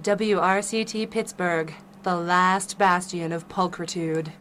WRCT Pittsburgh, the last bastion of pulchritude.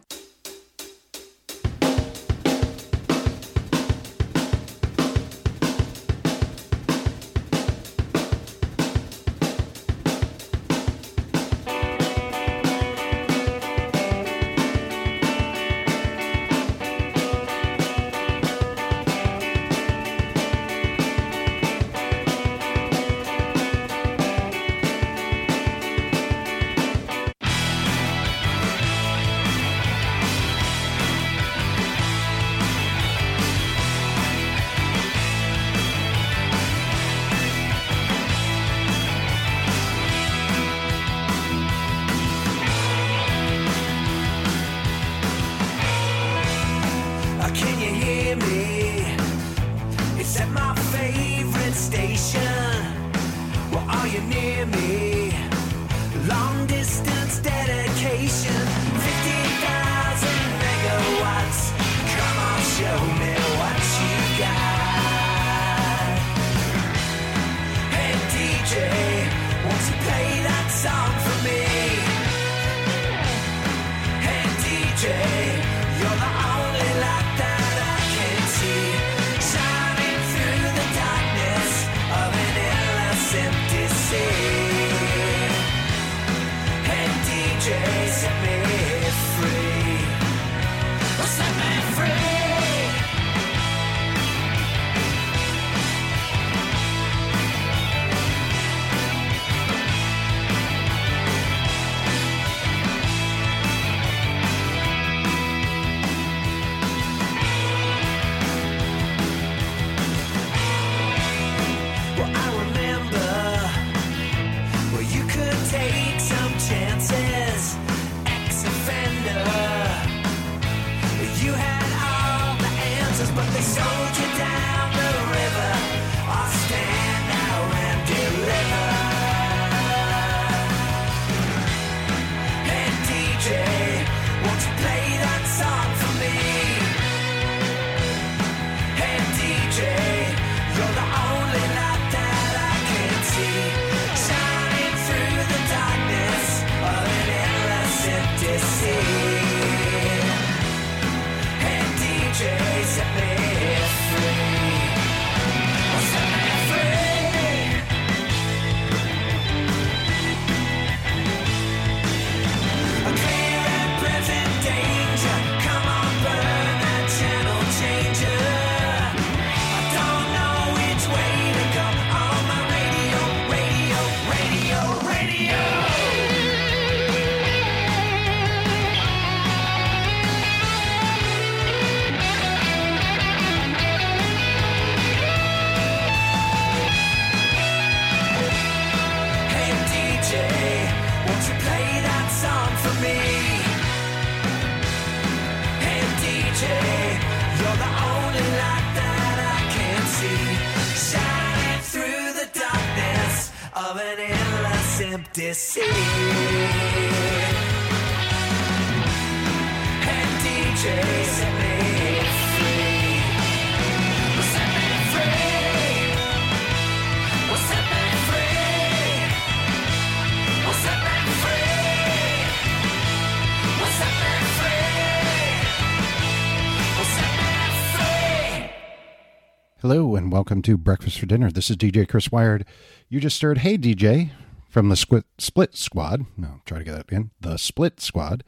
Hello and welcome to Breakfast for Dinner. This is DJ Chris Wired. You just heard Hey DJ from the Split Squad. No, try to get that again. The Split Squad.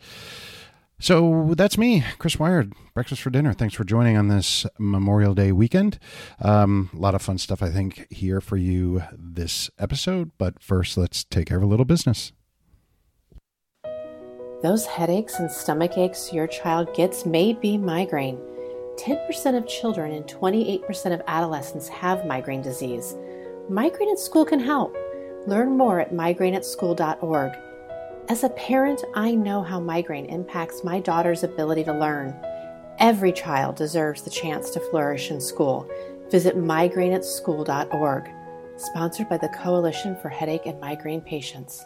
So that's me, Chris Wired, Breakfast for Dinner. Thanks for joining on this Memorial Day weekend. A lot of fun stuff, I think, here for you this episode. But first, let's take care of a little business. Those headaches and stomach aches your child gets may be migraine. 10% of children and 28% of adolescents have migraine disease. Migraine at School can help. Learn more at migraineatschool.org. As a parent, I know how migraine impacts my daughter's ability to learn. Every child deserves the chance to flourish in school. Visit migraineatschool.org. Sponsored by the Coalition for Headache and Migraine Patients.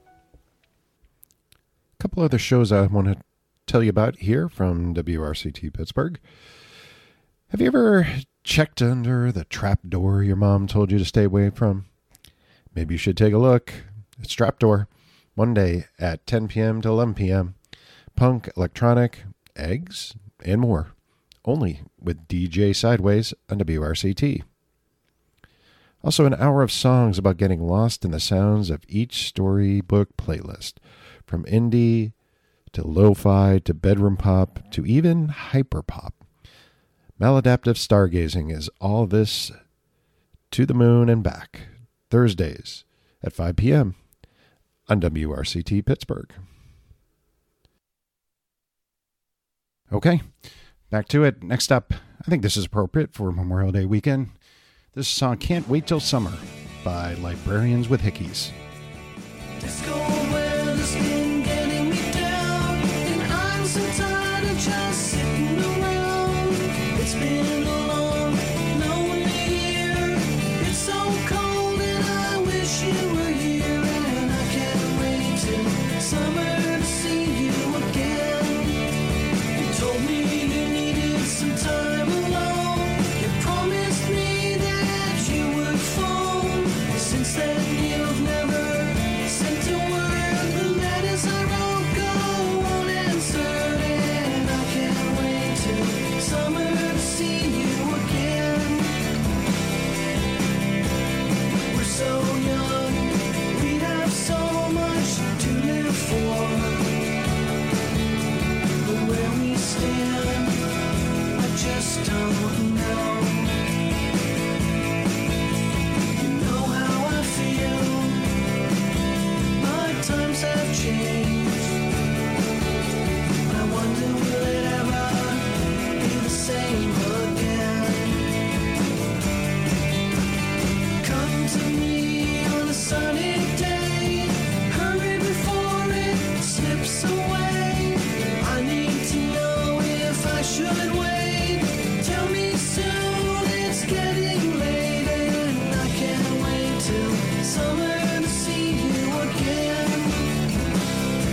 A couple other shows I want to tell you about here from WRCT Pittsburgh. Have you ever checked under the trap door your mom told you to stay away from? Maybe you should take a look. It's Trapdoor, Monday at 10 p.m. to 11 p.m. Punk, electronic, eggs, and more. Only with DJ Sideways on WRCT. Also an hour of songs about getting lost in the sounds of each storybook playlist. From indie to lo-fi to bedroom pop to even hyperpop. Maladaptive stargazing is all this to the moon and back. Thursdays at 5 p.m. on WRCT Pittsburgh. Okay, back to it. Next up, I think this is appropriate for Memorial Day weekend. This song, Can't Wait Till Summer, by Librarians with Hickeys. Disco weather's been getting me down, and I'm so tired of just sitting around. It's been a long, lonely year. It's so cold and I wish you were here, and I can't wait till summer to see you again. You told me you needed some time alone. You promised me that you would phone. Since then you've never sent a word. The letters I wrote go unanswered, and I can't wait till summer to see you again. We're so young, we have so much to live for, but where we stand, I just don't know. You know how I feel. My times have changed. I wonder will it ever be the same again? Come to me on a sunny day. Hurry before it slips away. I need to know if I should wait. Tell me soon, it's getting late, and I can't wait till summer to see you again.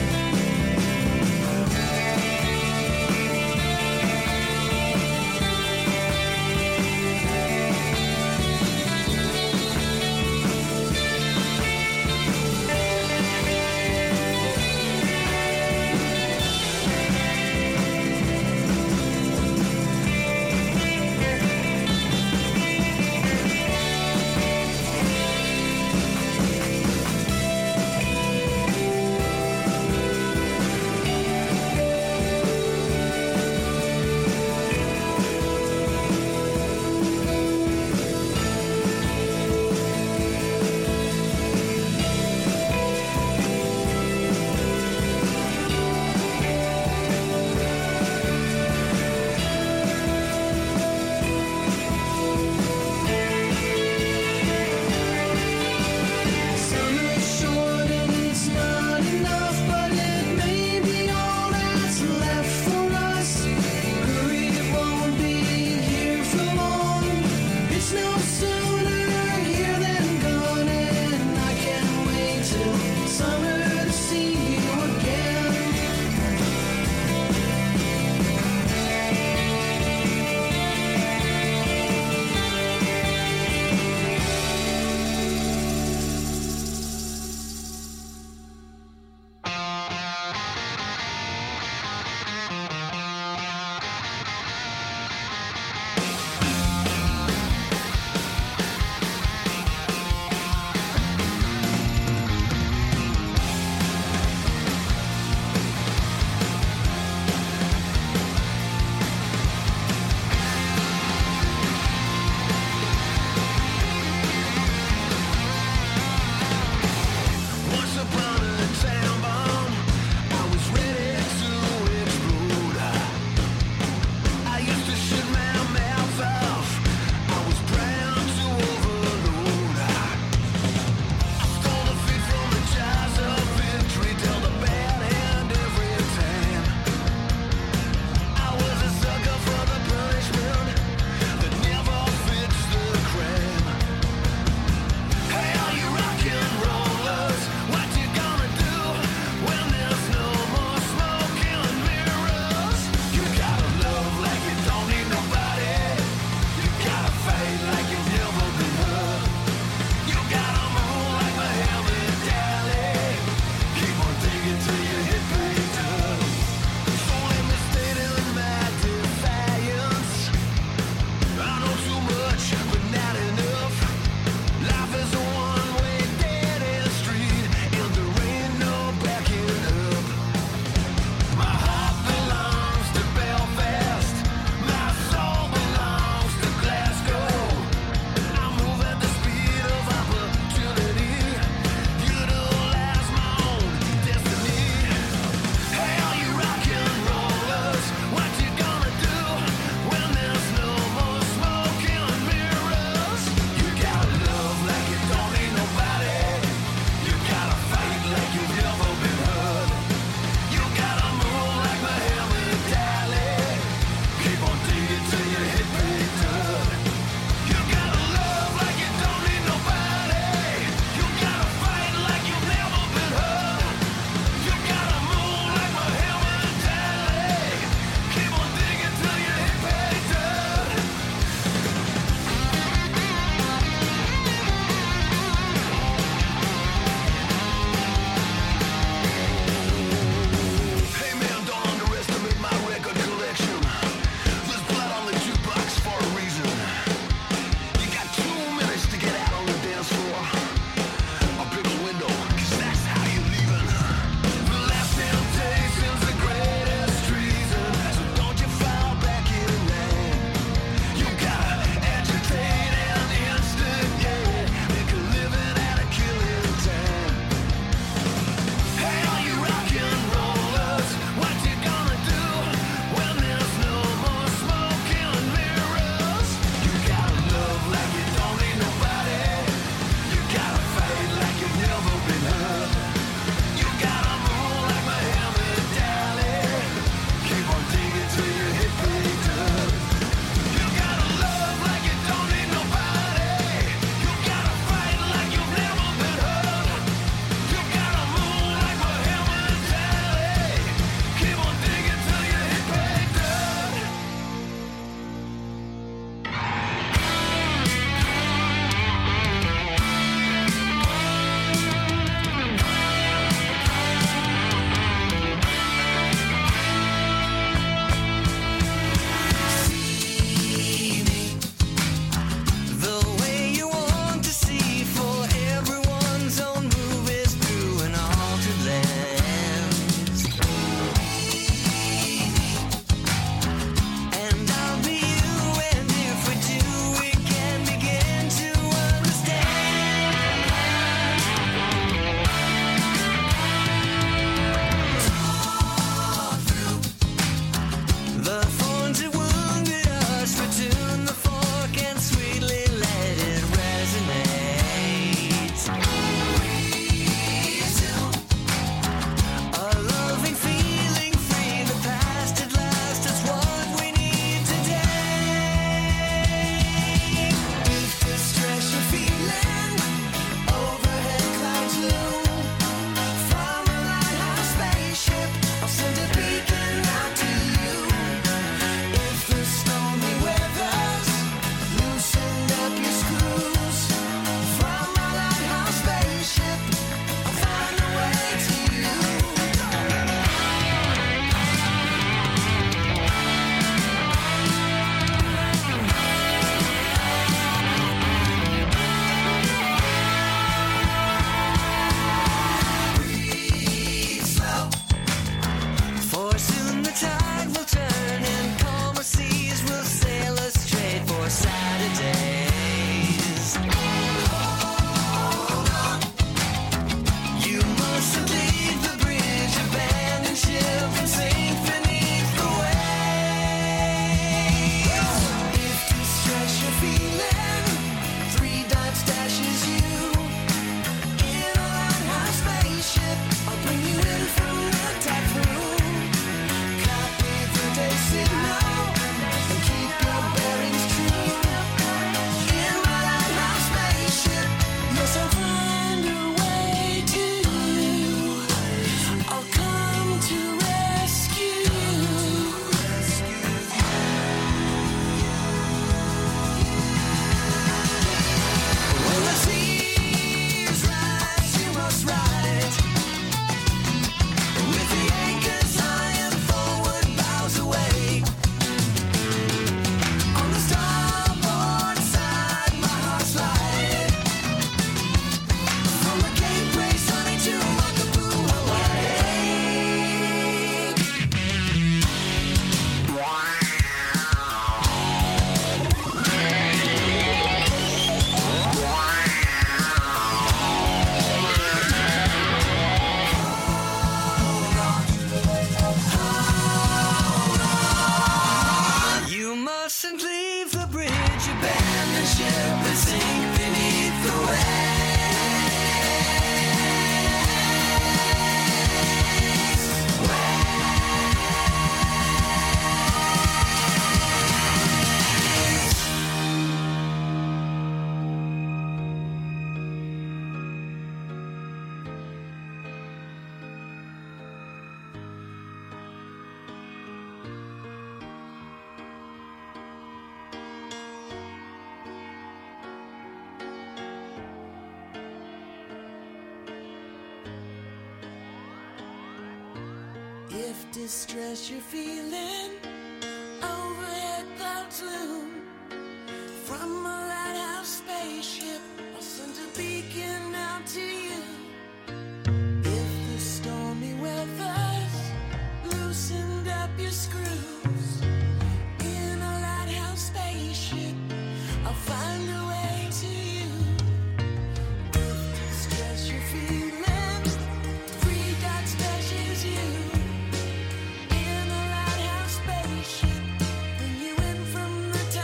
If distress you're feeling, overhead clouds loom. From a lighthouse spaceship, I'll send a beacon out to you. If the stormy weather's loosened up your screws, in a lighthouse spaceship, I'll find a way to you. If distress you're feeling, free God splashes you. In a lighthouse spaceship, bring you in from the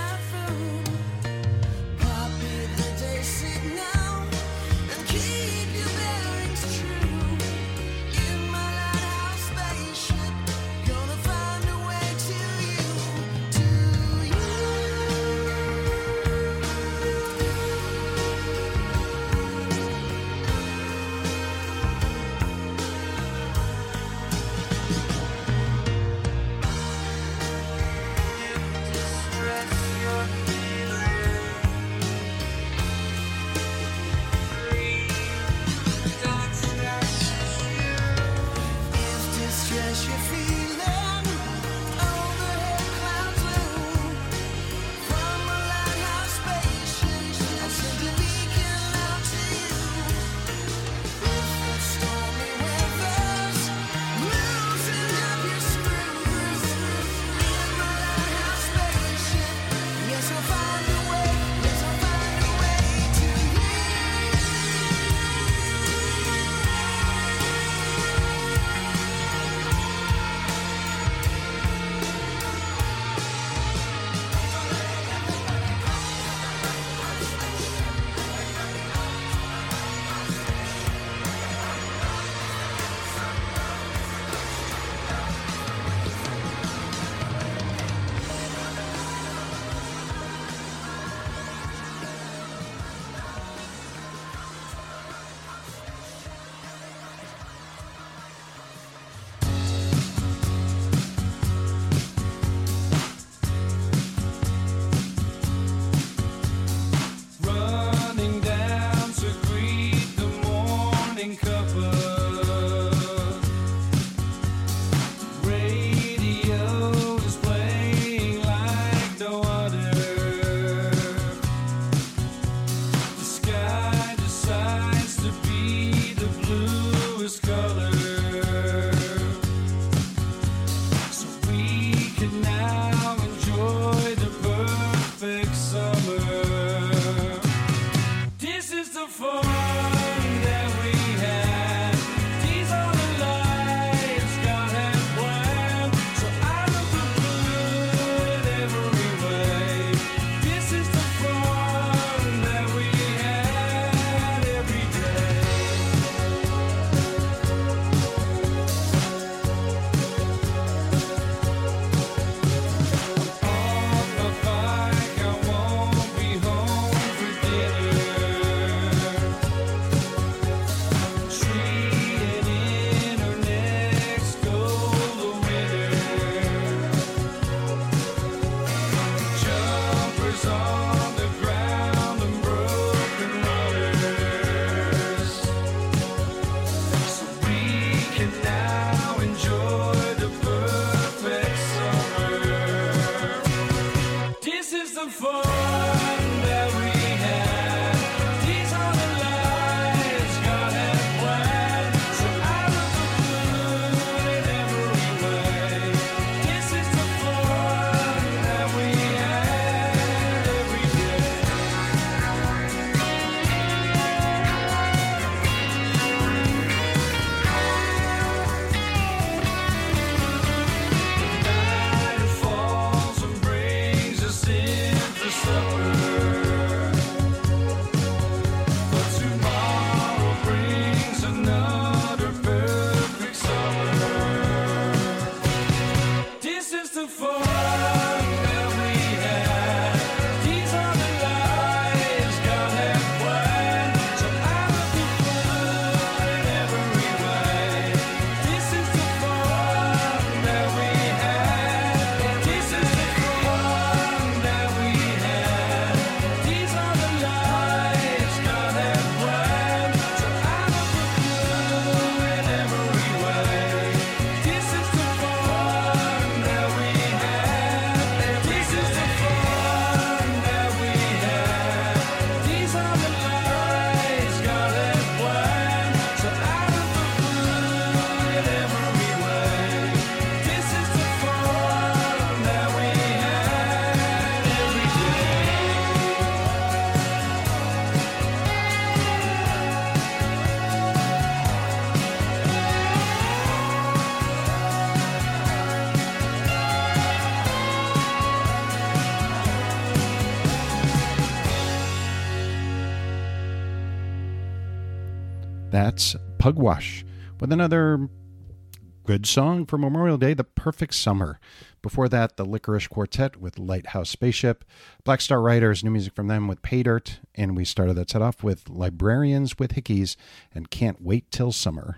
That's Pugwash with another good song for Memorial Day, The Perfect Summer. Before that, the Licorice Quartet with Lighthouse Spaceship, Black Star Riders, new music from them with Pay Dirt, and we started that set off with Librarians with Hickeys and Can't Wait Till Summer.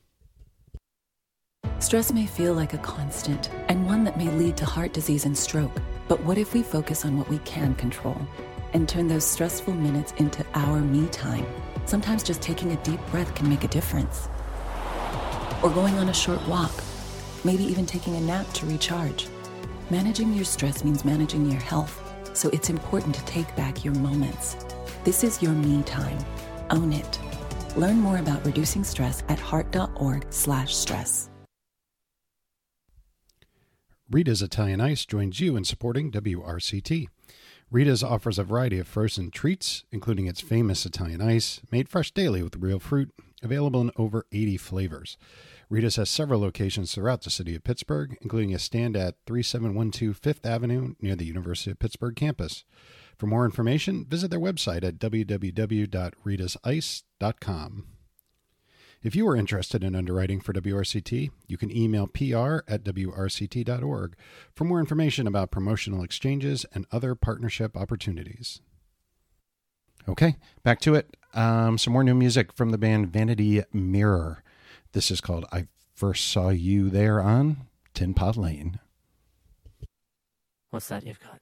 Stress may feel like a constant and one that may lead to heart disease and stroke. But what if we focus on what we can control and turn those stressful minutes into our me time? Sometimes just taking a deep breath can make a difference. Or going on a short walk, maybe even taking a nap to recharge. Managing your stress means managing your health, so it's important to take back your moments. This is your me time. Own it. Learn more about reducing stress at heart.org/stress. Rita's Italian Ice joins you in supporting WRCT. Rita's offers a variety of frozen treats, including its famous Italian ice, made fresh daily with real fruit, available in over 80 flavors. Rita's has several locations throughout the city of Pittsburgh, including a stand at 3712 Fifth Avenue near the University of Pittsburgh campus. For more information, visit their website at www.ritasice.com. If you are interested in underwriting for WRCT, you can email pr@wrct.org for more information about promotional exchanges and other partnership opportunities. Okay, back to it. Some more new music from the band Vanity Mirror. This is called I First Saw You There on Tin Pot Lane. What's that you've got?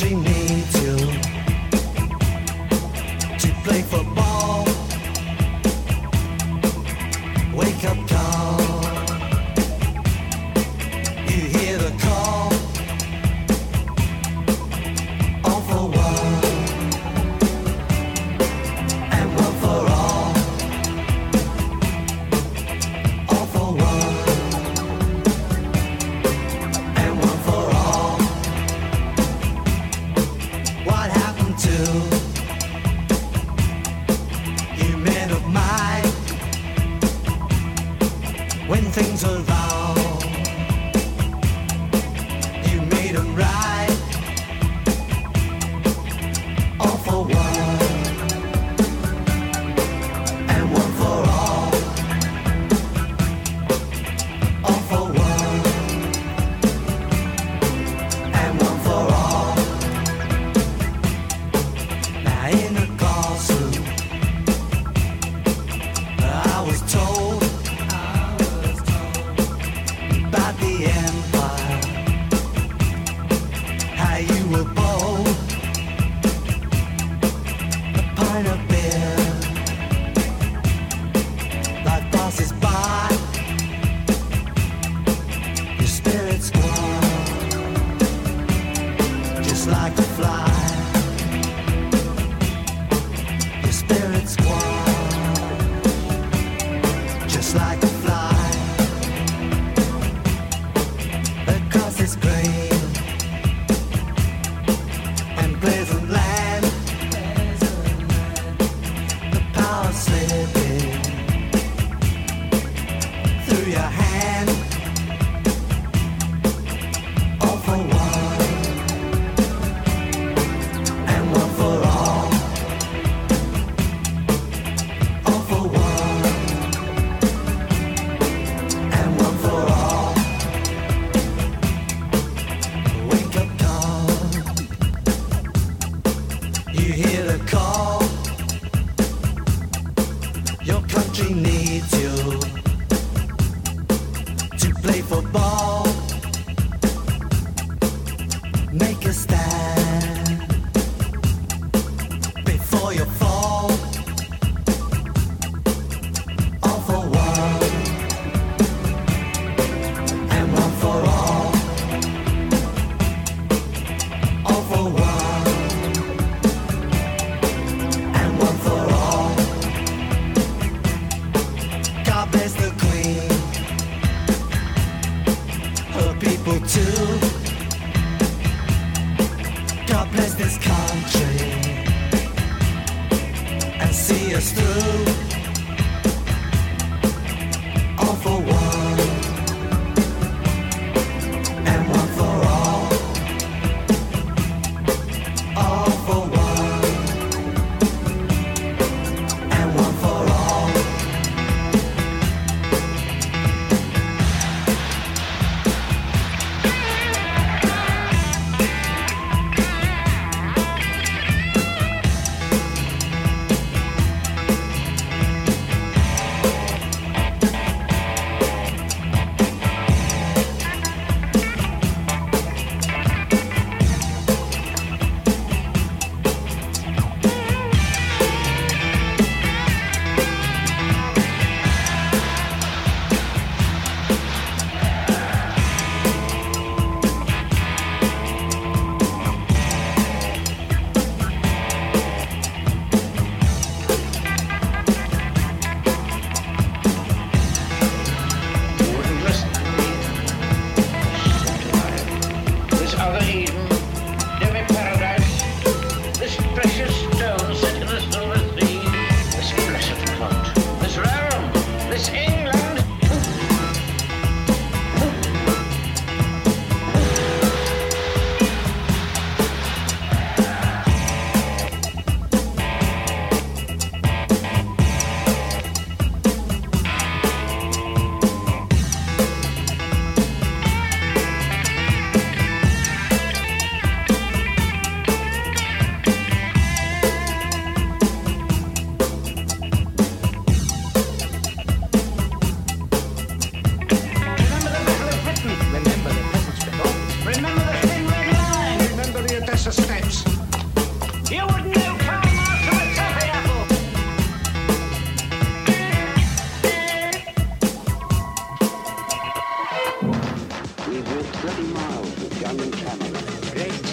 country needs you to play football. Wake up call. You hear the call. All for one and one for all. All for one and one for all. What happened to you men of mine when things were wrong? You made them right. All for one and one for all. All for one and one for all. Now in the classroom, I was told about the empire, how you were bold. A pint of beer, life passes by. Your spirit's gone, just like a fly. Your spirit's gone, just like a fly. Across this green and pleasant land, the power slipping through your hand. All for one and one for all. All for one and one for all. Wake up call. You hear the call. Your country needs you to play football. Make a stand before you fall. All for one and one for all. All for one and one for all. God bless the Queen, her people too. God bless this country and see us through. All for one and one for all. All for one and one for all. flights of steps. You wouldn't know Karl Marx from a toffee apple. We've walked 30 miles with gun and camera. Great.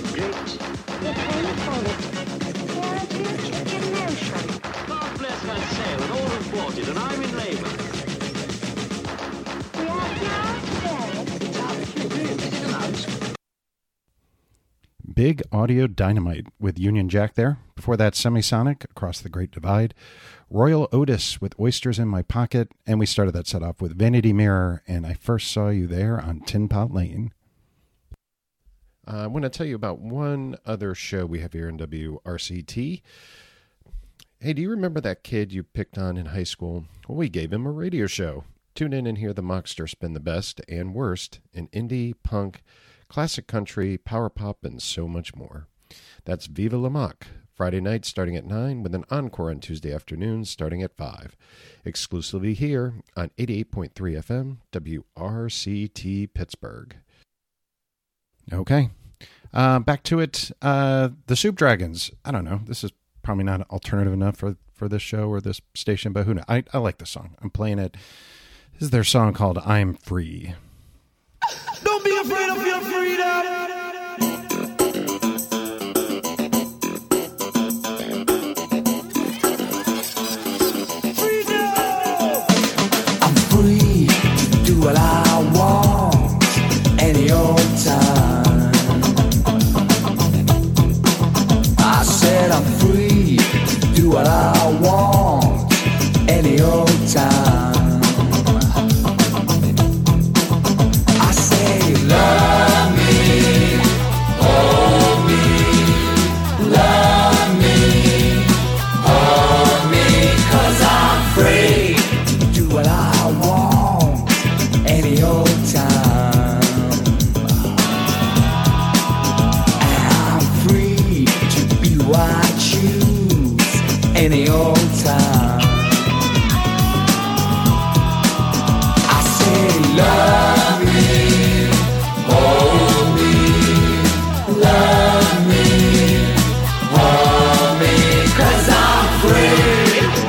God bless my sail and all imported, and I'm in labour. Big Audio Dynamite with Union Jack there. Before that, Semisonic, Across the Great Divide. Royal Otis with Oysters in My Pocket. And we started that set off with Vanity Mirror and I First Saw You There on Tin Pot Lane. I want to tell you about one other show we have here in WRCT. Hey, do you remember that kid you picked on in high school? Well, we gave him a radio show. Tune in and hear the Mockster spin the best and worst in indie, punk, classic country, power pop, and so much more. That's Viva La Mock, Friday night starting at 9 with an encore on Tuesday afternoons starting at 5. Exclusively here on 88.3 FM, WRCT Pittsburgh. Okay, back to it. The Soup Dragons. I don't know. This is probably not alternative enough for this show or this station, but who knows? I like the song. I'm playing it. This is their song called I'm Free. Don't be afraid of your freedom. I'm free to do what I want any old time. I said I'm free to do what I want any old time. I say love me, hold me, love me, hold me, 'cause I'm free to do what I want any old time. I'm free to be who I choose any old time. I say love me, hold me, love me, hold me, 'cause I'm free.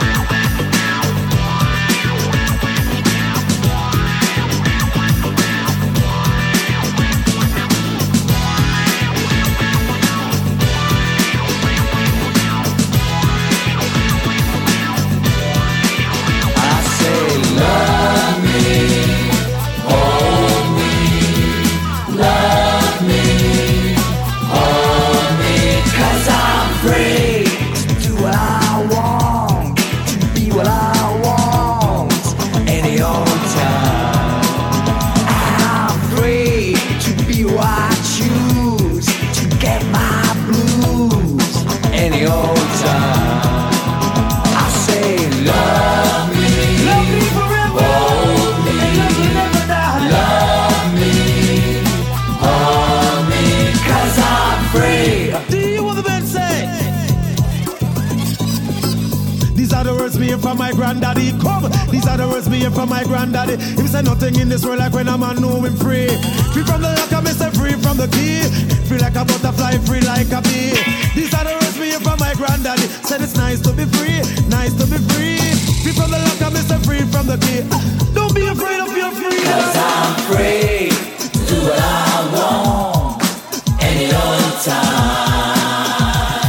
I say love me, hold me, love me, hold me, 'cause I'm free to do what I want, to be what I want any old time. I'm free to be who I choose, to get my blues any old time. I say love me, Love me forever. hold me, And love will never die. love me, hold me, 'cause I'm free. Do you hear what the man say? These are the words me hear from my granddaddy. Come, these are the words me hear from my granddaddy. He say nothing in this world like when a man know him free. Free from the lock, I miss free from the key. Free like a butterfly, free like a bee. These are the words me hear from my granddaddy. Said it's nice to be free, nice to be free. Free from the lock, I miss free from the key. Don't be afraid of your freedom. 'Cause I'm free to do what I want any old time.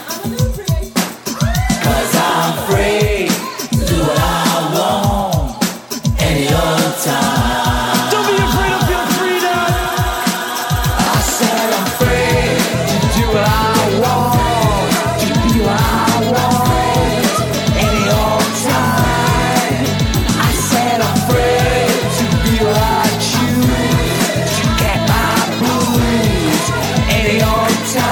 'Cause I'm free to do what I want any old time. Don't be afraid of your freedom. I said I'm free to do what I want, to be what I want any old time. I said I'm free to be what I choose, to get my blues any old time.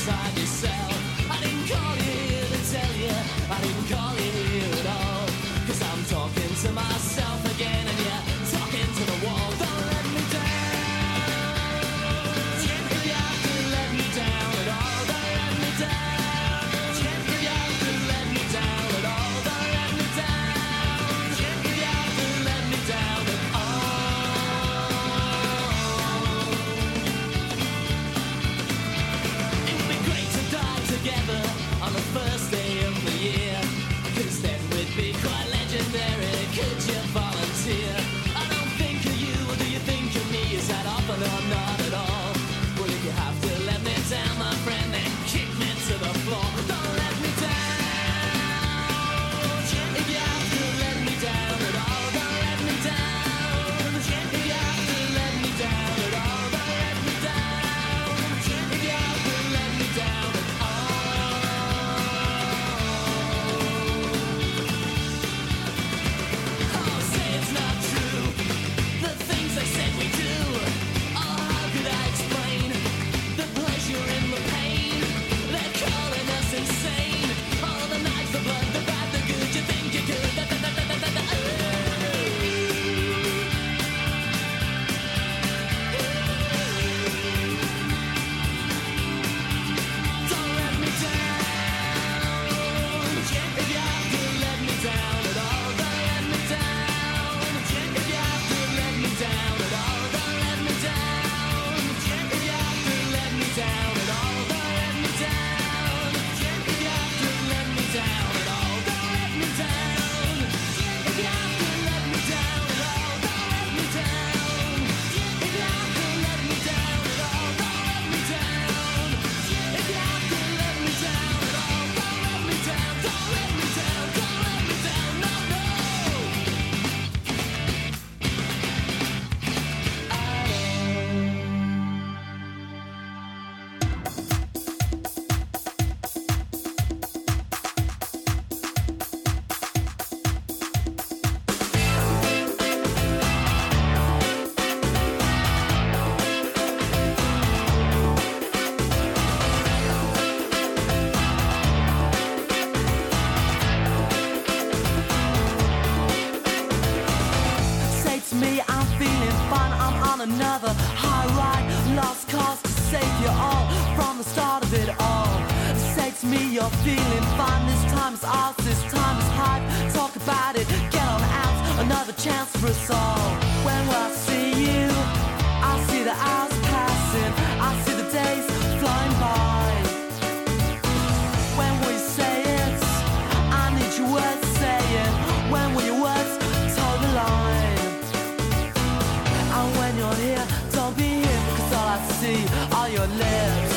inside yourself. I didn't call you here to tell you, I didn't call you here at all. Cause I'm talking to myself again and you're talking to the wall. Don't let me down. If you have to let me down at all, don't let me down. If you have to let me down at all, don't let me down. If you have to let me down at all. It would be great to die together on the first day of the year, cause then we'd be quite legendary. Could you volunteer? I don't think of you, or do you think of me? Is that often or not at all? Well, if you have to let me down, my friend, then kick me to the floor. Don't let me down. If you have to let me down at all, don't let me down. If you have to let me down at all, don't let me down. If you have to let me down at all. Oh, say it's not true, the things they said we do. Oh, how could I explain the pleasure in the pain? They're calling us insane. All the nights, the blood, the bad, the good. You think you could? Don't let me down. If you have to let me down at all, don't let me down. If you have to let me down at all, don't let me down. If you have to let me down at all, don't let me down. If you have to let me down at all, don't let me down. If you have to let me down at all, don't let me down. If you have to let me down at all, don't let me down. If you have to let me down at all, don't let me down. Don't let me down. Don't let me down. No, no. Say to me, I'm feeling fine, I'm on another high ride. Lost cause to save you all from the start of it all. Say to me, you're feeling fine, this time is ours, this time is hype. Talk about it, get on out, another chance for us all. When will I see you? I see the hours passing, I see the days flying by. When will you say it? I need your words saying. When will your words toe the line? And when you're here, don't be here, cause all I see are your lips.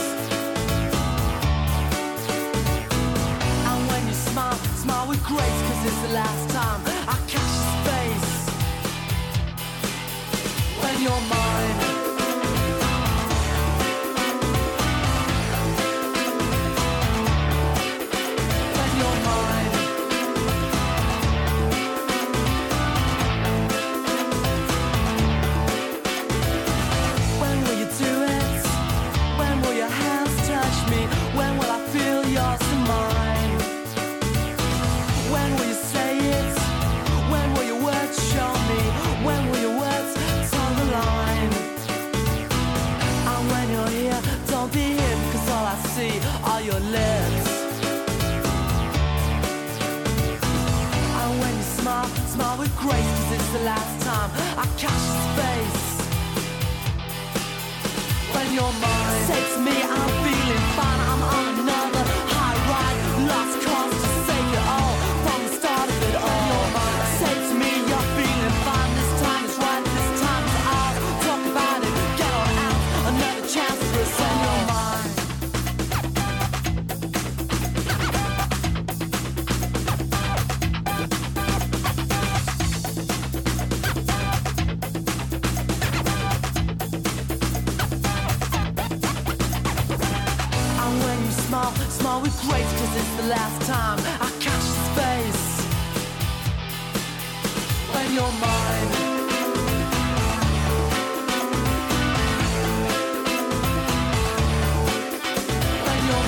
And when you smile, smile with grace, cause it's the last time I catch your face. When you're mine. When you're mine. When will you do it? When will your hands touch me? When will I feel yours and mine? When will you say it? When will your words show me? When will your words toe the line? And when you're here, don't be here, cause all I see are your lips. And when you smile, smile with grace, cause it's the last time I catch your face. When you're mine. Say to me, I'm feeling fine, I'm on another high ride. Lost cause to save you all from the start of it all. Say to me, you're feeling fine, this time is right, this time is ours. Talk about it, get on out, another chance for us all. When you're mine. Smile with grace, cause it's the last time I catch your space. When you're mine. When you're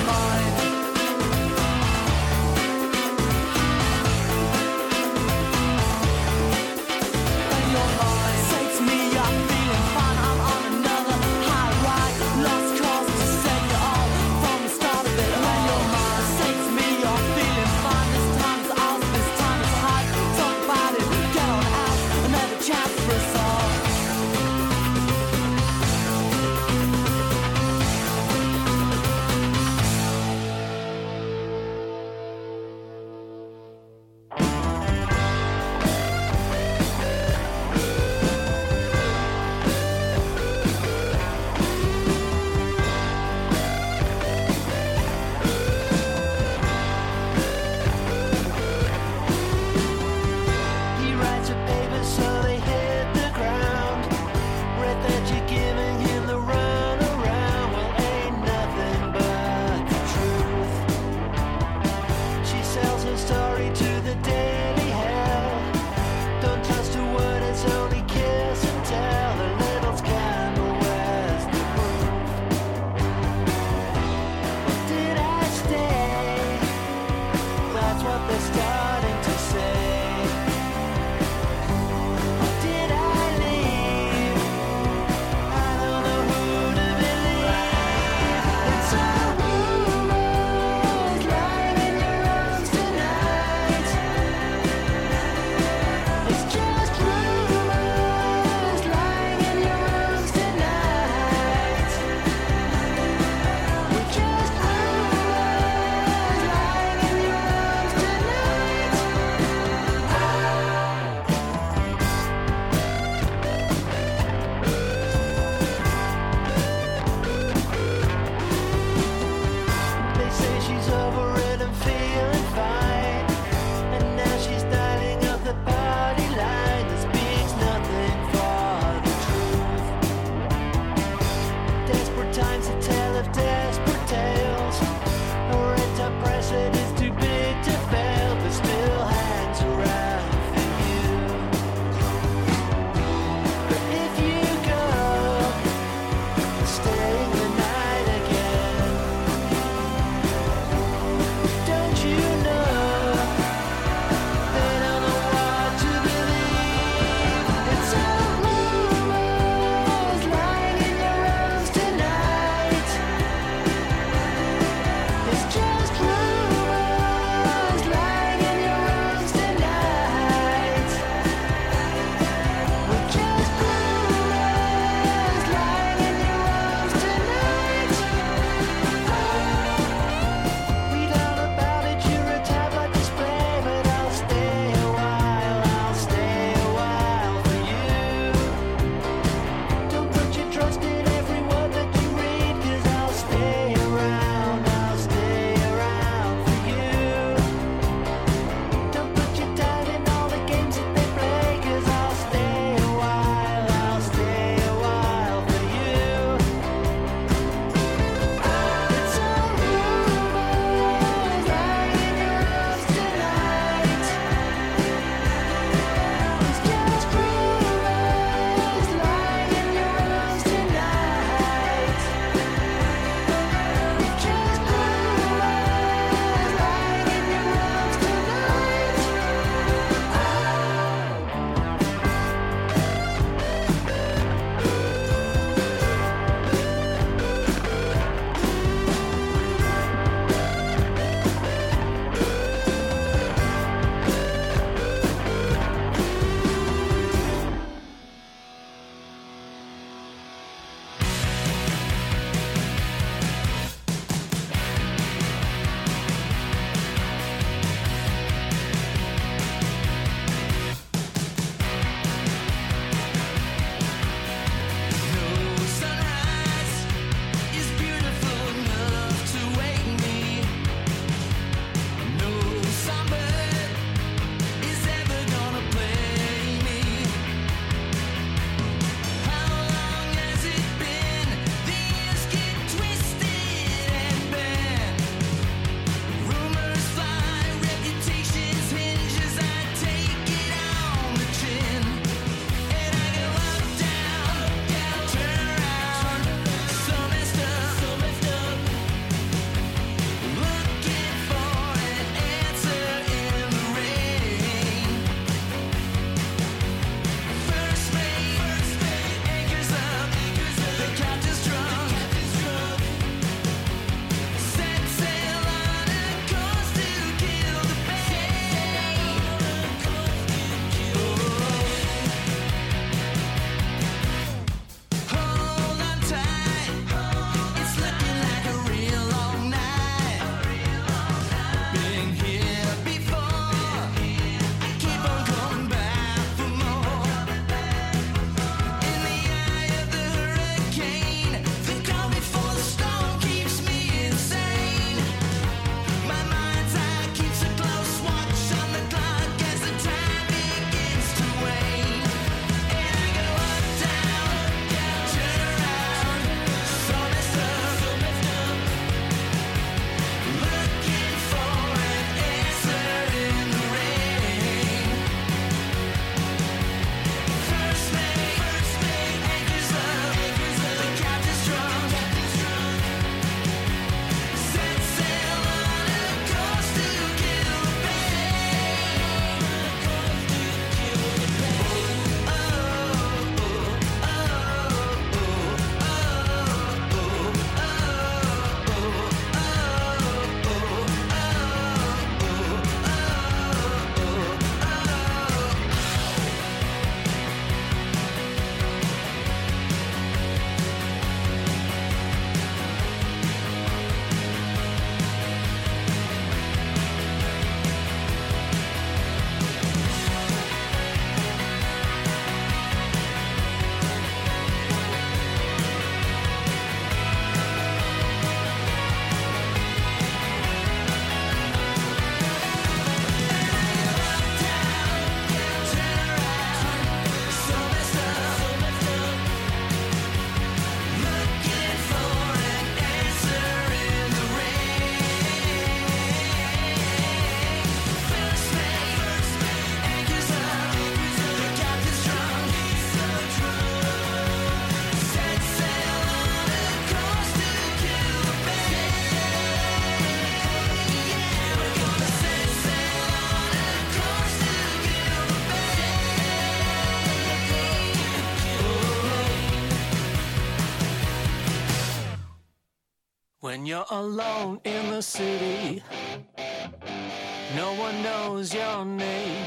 you're alone in the city, no one knows your name.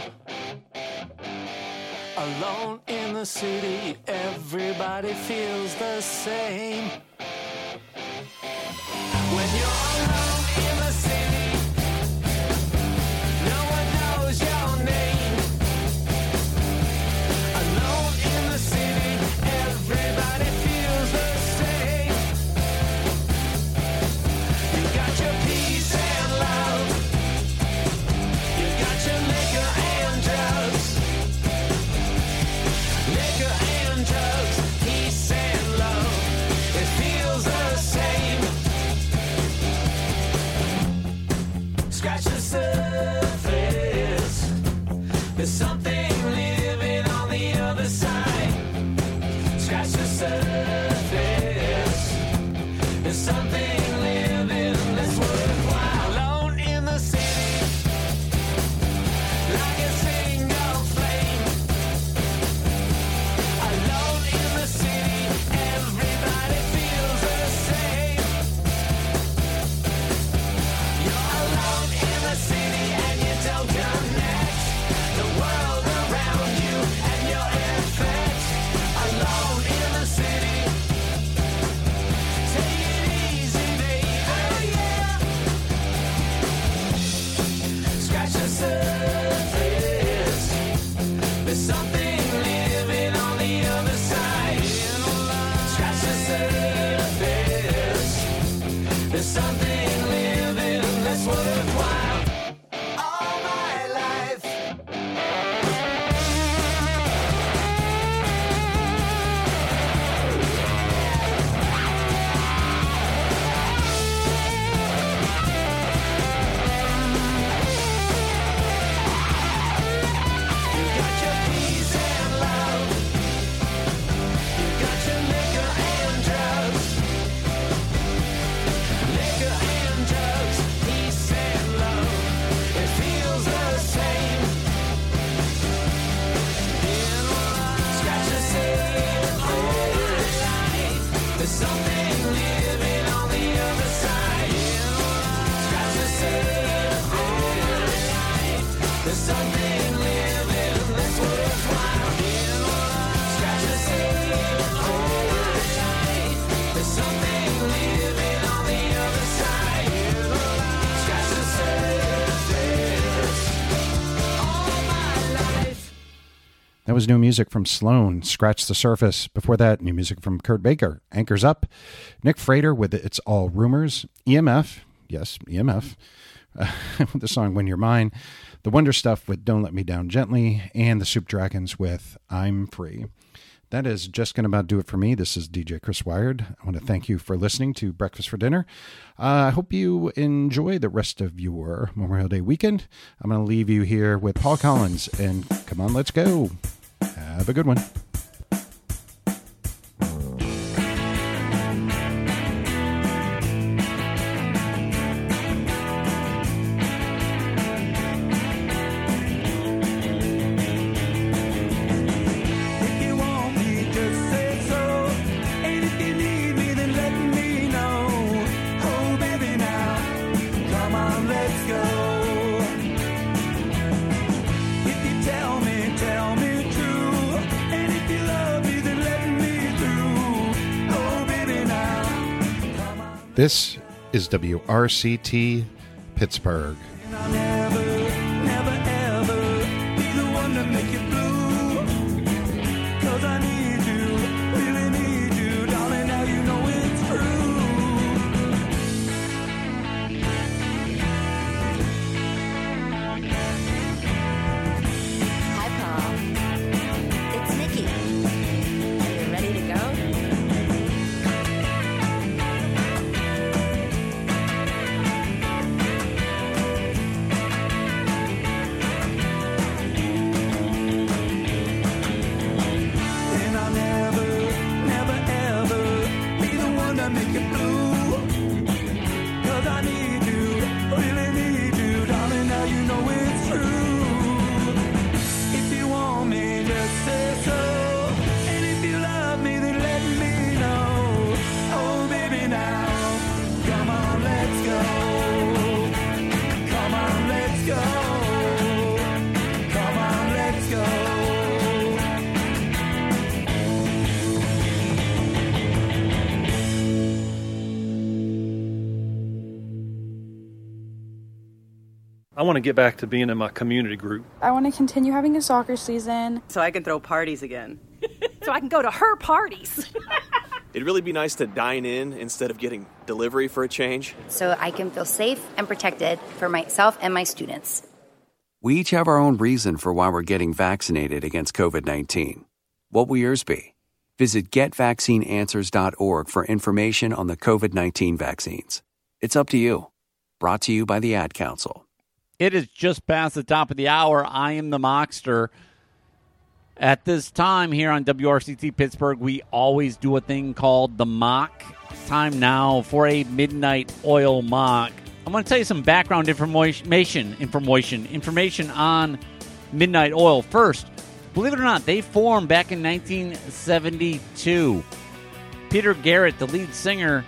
Alone in the city, everybody feels the same. When you're alone in the city, no one knows your name. Alone in the city, everybody feels the same. You got your peace and love, you got your liquor and drugs. Liquor and drugs, peace and love, it feels the same. Scratch the surface, there's something living on the other side. Scratch the surface, there's something living that's worthwhile. Alone in the city, like a single flame. Alone in the city, everybody feels the same. You're alone in the city and you don't connect the world around you and your effect. Alone in the city, take it easy, baby. Oh yeah. Scratch the surface, there's something living on the other side. Scratch the surface, there's something living that's worthwhile. All my life. You got your peace and love, you got your liquor and drugs. Liquor and drugs, peace and love, it feels the same. Scratch the surface, there's something living on the other side. Scratch the surface, there's something living that's worthwhile. Scratch the surface, there's something living on the other side. Scratch the surface, all my life. That was new music from Sloan, Scratch the Surface. Before that, new music from Kurt Baker, Anchors Up. Nick Frater with It's All Rumors. EMF, yes, EMF, with the song When You're Mine. The Wonder Stuff with Don't Let Me Down Gently. And the Soup Dragons with I'm Free. That is just going to about do it for me. This is DJ Chris Wired. I want to thank you for listening to Breakfast for Dinner. I hope you enjoy the rest of your Memorial Day weekend. I'm going to leave you here with Paul Collins. And come on, let's go. Have a good one. If you want me, just say so. And if you need me, then let me know. Oh, baby, now, come on, let's go. If you tell me true. And if you love me, then let me through. Oh, baby, now, come on. This is WRCT Pittsburgh. And I'll never, never, ever be the one to make you blue. 'Cause I need you, really need you, darling, now you know it's true. Hi, Paul. It's Nikki. Are you ready to go? I want to get back to being in my community group. I want to continue having a soccer season. So I can throw parties again. So I can go to her parties. It'd really be nice to dine in instead of getting delivery for a change. So I can feel safe and protected for myself and my students. We each have our own reason for why we're getting vaccinated against COVID-19. What will yours be? Visit GetVaccineAnswers.org for information on the COVID-19 vaccines. It's up to you. Brought to you by the Ad Council. It is just past the top of the hour. I am the Mockster. At this time here on WRCT Pittsburgh, we always do a thing called the Mock. Time now for a Midnight Oil Mock. I'm going to tell you some background information on Midnight Oil. First, believe it or not, they formed back in 1972. Peter Garrett, the lead singer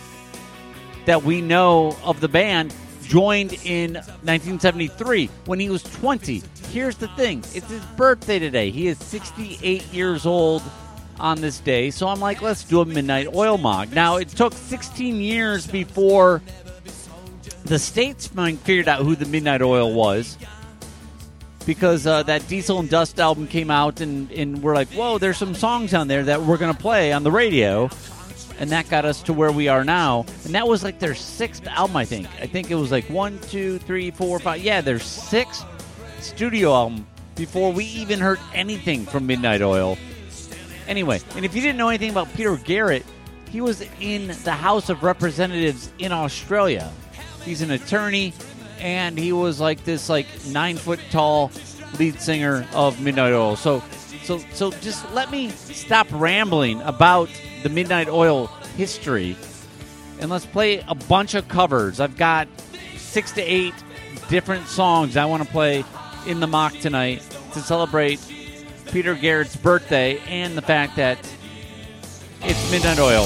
that we know of the band, joined in 1973 when he was 20. Here's the thing. It's his birthday today. He is 68 years old on this day. So I'm like, let's do a Midnight Oil Mock. Now, it took 16 years before the Statesman figured out who the Midnight Oil was, because that Diesel and Dust album came out, and we're like, whoa, there's some songs on there that we're going to play on the radio. And that got us to where we are now. And that was like their 6th album, I think. I think it was like 1, 2, 3, 4, 5. Yeah, their 6th studio album before we even heard anything from Midnight Oil. Anyway, and if you didn't know anything about Peter Garrett, he was in the House of Representatives in Australia. He's an attorney, and he was like this 9-foot-tall lead singer of Midnight Oil. So just let me stop rambling about the Midnight Oil history, and let's play a bunch of covers. I've got 6 to 8 different songs I want to play in the mock tonight to celebrate Peter Garrett's birthday and the fact that it's Midnight Oil.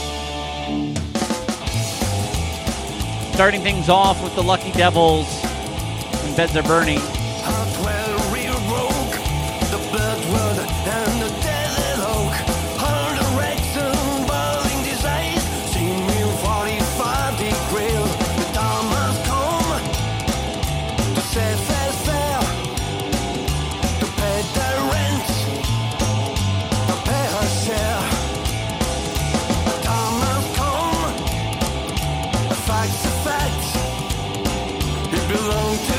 Starting things off with the Lucky Devils, When Beds Are Burning. Belong to